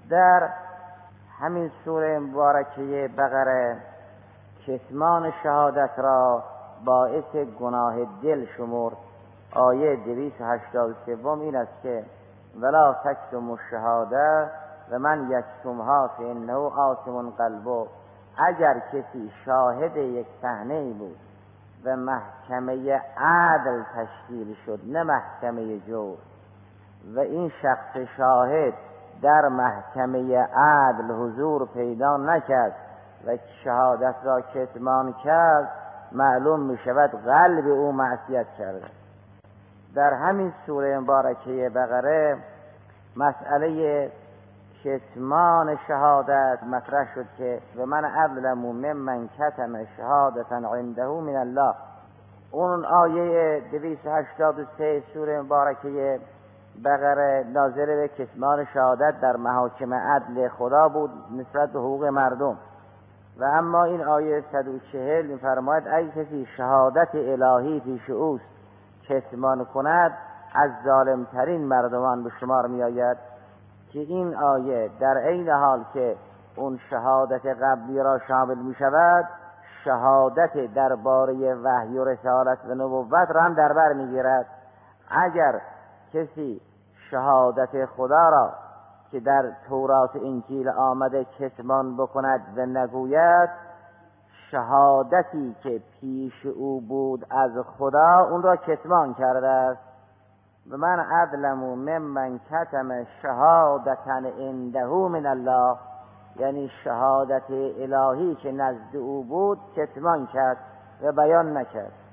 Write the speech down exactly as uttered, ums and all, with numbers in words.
در همین سوره مبارکه بقره کتمان شهادت را باعث گناه دل شمرد. آیه دویست و هشتاد و سه این است که ولا تکتموا الشهاده و من یکتمها فانه آثم قلبه. اگر کسی شاهد یک صحنه بود و محکمه عدل تشکیل شد، نه محکمه جور، و این شخص شاهد در محکمه عدل حضور پیدا نکرد و شهادت را کتمان کرد، معلوم می شود قلب او معصیت کرده. در همین سوره مبارکه بقره مسئله کتمان شهادت مطرح شد که و من اظلم ممن کتم شهادتا عنده من الله. اون آیه دویست و هشتاد و سه سوره مبارکه بقره ناظر به کتمان شهادت در محاکم عدل خدا بود نسبت به حقوق مردم، و اما این آیه صد و چهل می‌فرماید اگه کسی شهادت الهی پیش اوست کتمان کند از ظالمترین مردمان به شمار می آید، که این آیه در عین حال که اون شهادت قبلی را شامل می شود، شهادت درباره وحی و رسالت و نبوت را هم در بر می گیرد. اگر کسی شهادت خدا را که در تورات انجیل آمده کتمان بکند و نگوید، شهادتی که پیش او بود از خدا اون را کتمان کرده است. و من اظلم ممن کتم شهادتا عنده من الله، یعنی شهادت الهی که نزد او بود کتمان کرد و بیان نکرد.